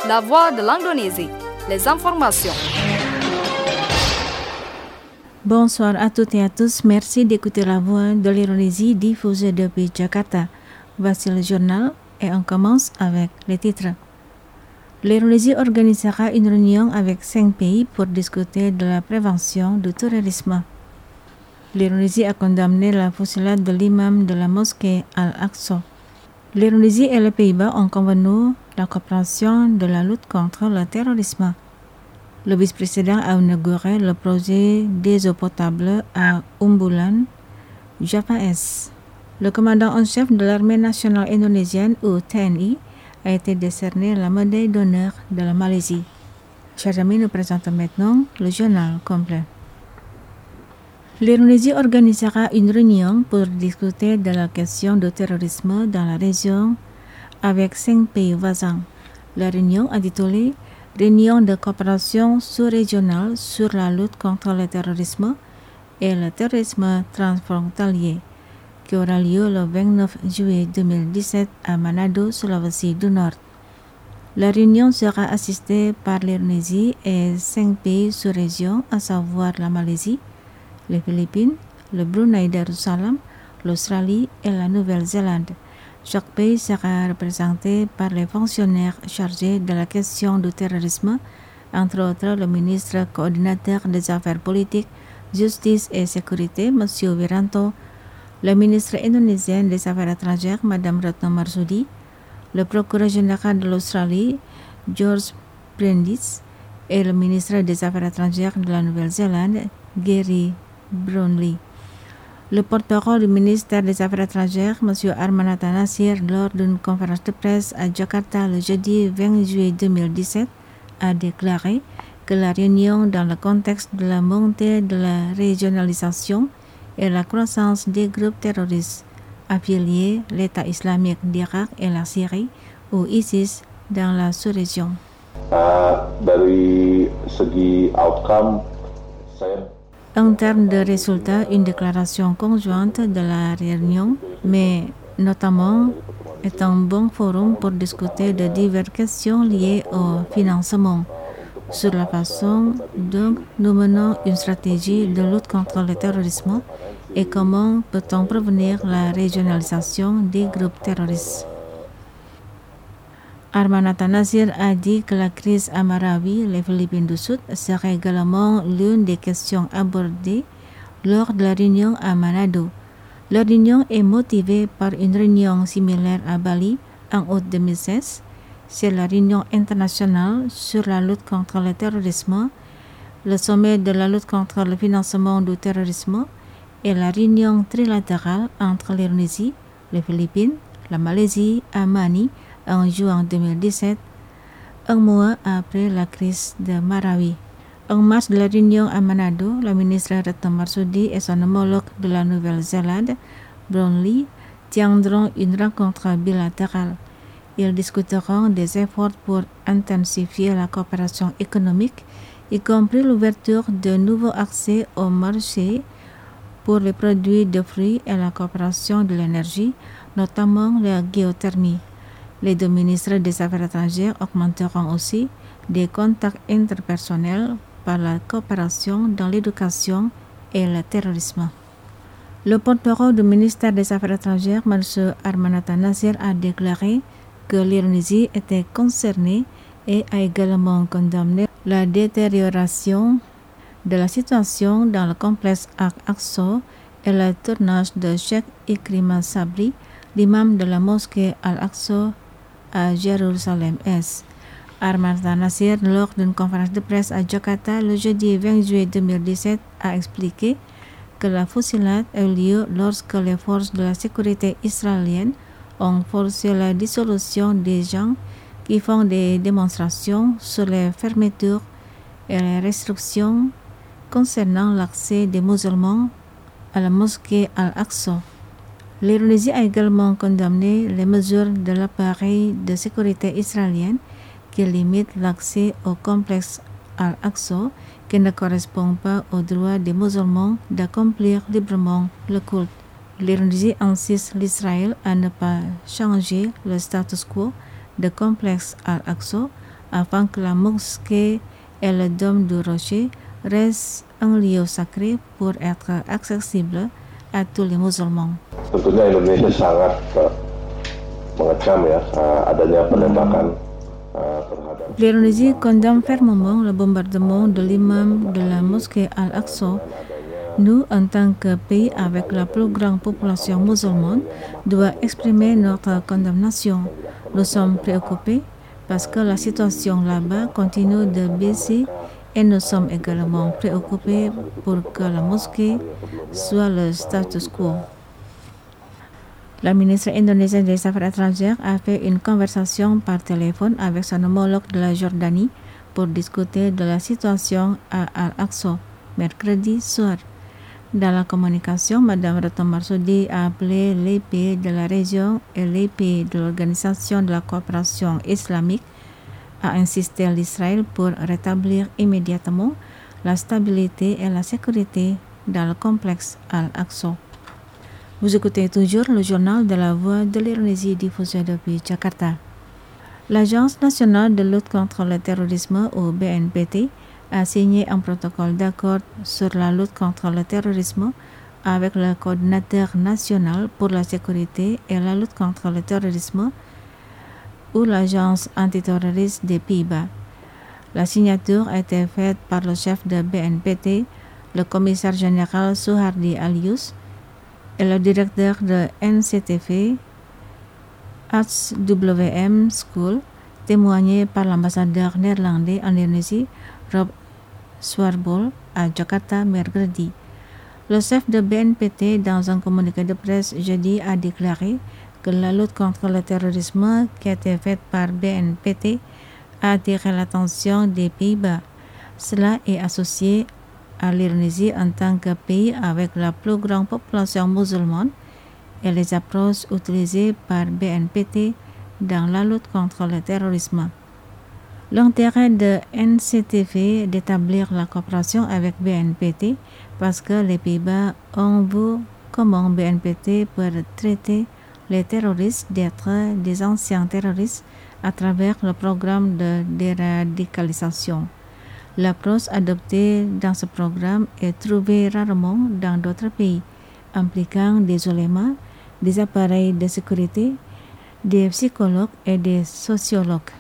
La voix de l'Indonésie, les informations. Bonsoir à toutes et à tous, merci d'écouter la voix de l'Indonésie diffusée depuis Jakarta. Voici le journal et on commence avec les titres. L'Indonésie organisera une réunion avec 5 pays pour discuter de la prévention du terrorisme. L'Indonésie a condamné la fusillade de l'imam de la mosquée Al-Aqsa. L'Indonésie et les Pays-Bas ont convenu la coopération de la lutte contre le terrorisme. Le vice-président a inauguré le projet des eaux potables à Umbulan, Java Est. Le commandant en chef de l'armée nationale indonésienne ou TNI a été décerné la médaille d'honneur de la Malaisie. Chers amis, nous présentons maintenant le journal complet. L'Indonésie organisera une réunion pour discuter de la question du terrorisme dans la région avec 5 pays voisins. La réunion intitulée Réunion de coopération sous-régionale sur la lutte contre le terrorisme et le terrorisme transfrontalier, qui aura lieu le 29 juillet 2017 à Manado, Sulawesi du Nord. La réunion sera assistée par l'Indonésie et 5 pays sous-région, à savoir la Malaisie, les Philippines, le Brunei Darussalam, l'Australie et la Nouvelle-Zélande. Chaque pays sera représenté par les fonctionnaires chargés de la question du terrorisme, entre autres le ministre coordinateur des Affaires politiques, Justice et Sécurité, M. Wiranto, le ministre indonésien des Affaires étrangères, Mme Retno Marsudi, le procureur général de l'Australie, George Brandis, et le ministre des Affaires étrangères de la Nouvelle-Zélande, Gary Brownlee. Le porte-parole du ministère des Affaires étrangères, M. Armanata Nasir, lors d'une conférence de presse à Jakarta le jeudi 20 juillet 2017, a déclaré que la réunion, dans le contexte de la montée de la régionalisation et la croissance des groupes terroristes affiliés l'État islamique d'Irak et la Syrie ou ISIS dans la sous-région. Dari segi outcome, En termes de résultats, une déclaration conjointe de la réunion, mais notamment est un bon forum pour discuter de diverses questions liées au financement, sur la façon dont nous menons une stratégie de lutte contre le terrorisme et comment peut-on prévenir la régionalisation des groupes terroristes. Armanata Nasir a dit que la crise à Marawi, les Philippines du Sud, serait également l'une des questions abordées lors de la réunion à Manado. La réunion est motivée par une réunion similaire à Bali en août 2016. C'est la réunion internationale sur la lutte contre le terrorisme, le sommet de la lutte contre le financement du terrorisme et la réunion trilatérale entre l'Indonésie, les Philippines, la Malaisie à Manille en juin 2017, un mois après la crise de Marawi. En marge de la réunion à Manado, la ministre Retno Marsudi et son homologue de la Nouvelle-Zélande, Brownlee, tiendront une rencontre bilatérale. Ils discuteront des efforts pour intensifier la coopération économique, y compris l'ouverture de nouveaux accès au marché pour les produits de fruits et la coopération de l'énergie, notamment la géothermie. Les deux ministres des Affaires étrangères augmenteront aussi des contacts interpersonnels par la coopération dans l'éducation et le terrorisme. Le porte-parole du ministère des Affaires étrangères, M. Armanata Nasir, a déclaré que l'Indonésie était concernée et a également condamné la détérioration de la situation dans le complexe Al-Aqsa et le tournage de Cheikh Ikrimah Sabri, l'imam de la mosquée Al-Aqsa à Jérusalem-Est. Armanata Nasir, lors d'une conférence de presse à Jakarta le jeudi 20 juillet 2017, a expliqué que la fusillade a eu lieu lorsque les forces de la sécurité israéliennes ont forcé la dissolution des gens qui font des démonstrations sur les fermetures et les restrictions concernant l'accès des musulmans à la mosquée Al-Aqsa. L'Indonésie a également condamné les mesures de l'appareil de sécurité israélien qui limitent l'accès au complexe Al-Aqsa, qui ne correspond pas au droit des musulmans d'accomplir librement le culte. L'Indonésie insiste l'Israël à ne pas changer le status quo du complexe Al-Aqsa afin que la mosquée et le dôme du rocher restent un lieu sacré pour être accessible à tous les musulmans. Tentunya Indonesia sangat mengecam ya adanya penembakan terhadap. L'Indonésie condamne fermement le bombardement de l'imam de la mosquée Al-Aqsa. Nous, en tant que pays avec la plus grande population musulmane, devons exprimer notre condamnation. Nous sommes préoccupés parce que la situation là-bas continue de baisser et nous sommes également préoccupés pour que la mosquée soit le status quo. La ministre indonésienne des Affaires étrangères a fait une conversation par téléphone avec son homologue de la Jordanie pour discuter de la situation à Al-Aqsa, mercredi soir. Dans la communication, Mme Retno Marsudi a appelé les pays de la région et les pays de l'Organisation de la coopération islamique à insister à l'Israël pour rétablir immédiatement la stabilité et la sécurité dans le complexe Al-Aqsa. Vous écoutez toujours le journal de la Voix de l'Indonésie diffusé depuis Jakarta. L'Agence nationale de lutte contre le terrorisme, ou BNPT, a signé un protocole d'accord sur la lutte contre le terrorisme avec le coordinateur national pour la sécurité et la lutte contre le terrorisme ou l'agence antiterroriste des Pays-Bas. La signature a été faite par le chef de BNPT, le commissaire général Suhardi Alyus, et le directeur de NCTV HWM School, témoigné par l'ambassadeur néerlandais en Indonésie, Rob Swarbol, à Jakarta mercredi. Le chef de BNPT, dans un communiqué de presse jeudi, a déclaré que la lutte contre le terrorisme qui a été faite par BNPT a attiré l'attention des Pays-Bas. Cela est associé à l'Indonésie en tant que pays avec la plus grande population musulmane et les approches utilisées par BNPT dans la lutte contre le terrorisme. L'intérêt de NCTV d'établir la coopération avec BNPT parce que les Pays-Bas ont vu comment BNPT peut traiter les terroristes d'être des anciens terroristes à travers le programme de déradicalisation. L'approche adoptée dans ce programme est trouvée rarement dans d'autres pays, impliquant des ulémas, des appareils de sécurité, des psychologues et des sociologues.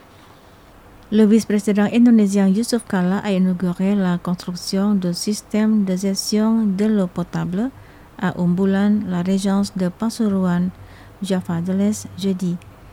Le vice-président indonésien Yusuf Kala a inauguré la construction du système de gestion de l'eau potable à Umbulan, la région de Pasuruan, Java de l'Est, jeudi.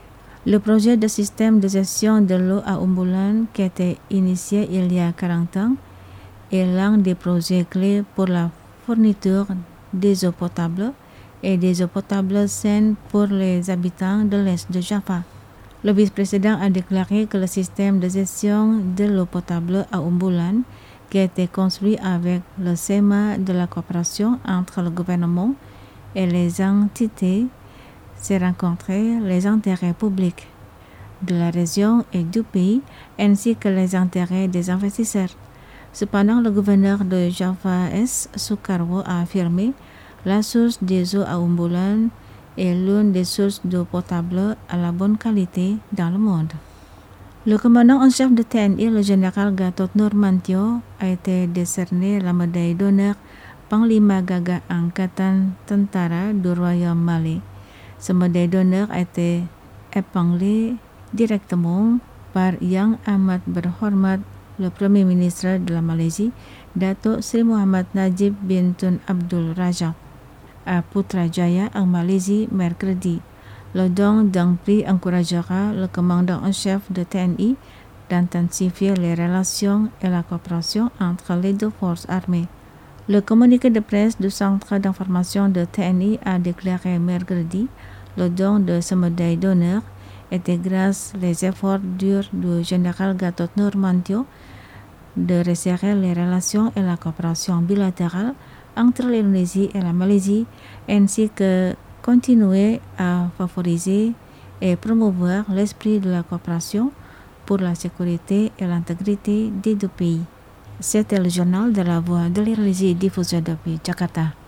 Le projet de système de gestion de l'eau à Umbulan, qui a été initié il y a 40 ans, est l'un des projets clés pour la fourniture des eaux potables et des eaux potables saines pour les habitants de l'Est de Java. Le vice-président a déclaré que le système de gestion de l'eau potable à Umbulan, qui a été construit avec le schéma de la coopération entre le gouvernement et les entités, s'est rencontré les intérêts publics de la région et du pays, ainsi que les intérêts des investisseurs. Cependant, le gouverneur de Java Est, Soekarwo, a affirmé la source des eaux à Umbulan est l'une des sources d'eau potable à la bonne qualité dans le monde. Le commandant en chef de TNI, le général Gatot Nurmantio, a été décerné la médaille d'honneur Panglima Gagah Angkatan Tentara du Royaume Malais. Ce médaille d'honneur a été épinglé directement par Yang Amat Berhormat, le Premier ministre de la Malaisie, Dato Sri Muhammad Najib bin Tun Abdul Razak, à Putrajaya en Malaisie mercredi. Le don d'un prix encouragera le commandant en chef de TNI d'intensifier les relations et la coopération entre les deux forces armées. Le communiqué de presse du centre d'information de TNI a déclaré mercredi le don de ce médaille d'honneur était grâce aux efforts durs du général Gatot Nurmantio de resserrer les relations et la coopération bilatérale entre l'Indonésie et la Malaisie, ainsi que continuer à favoriser et promouvoir l'esprit de la coopération pour la sécurité et l'intégrité des deux pays. C'était le journal de la Voix de l'Indonésie diffusé depuis Jakarta.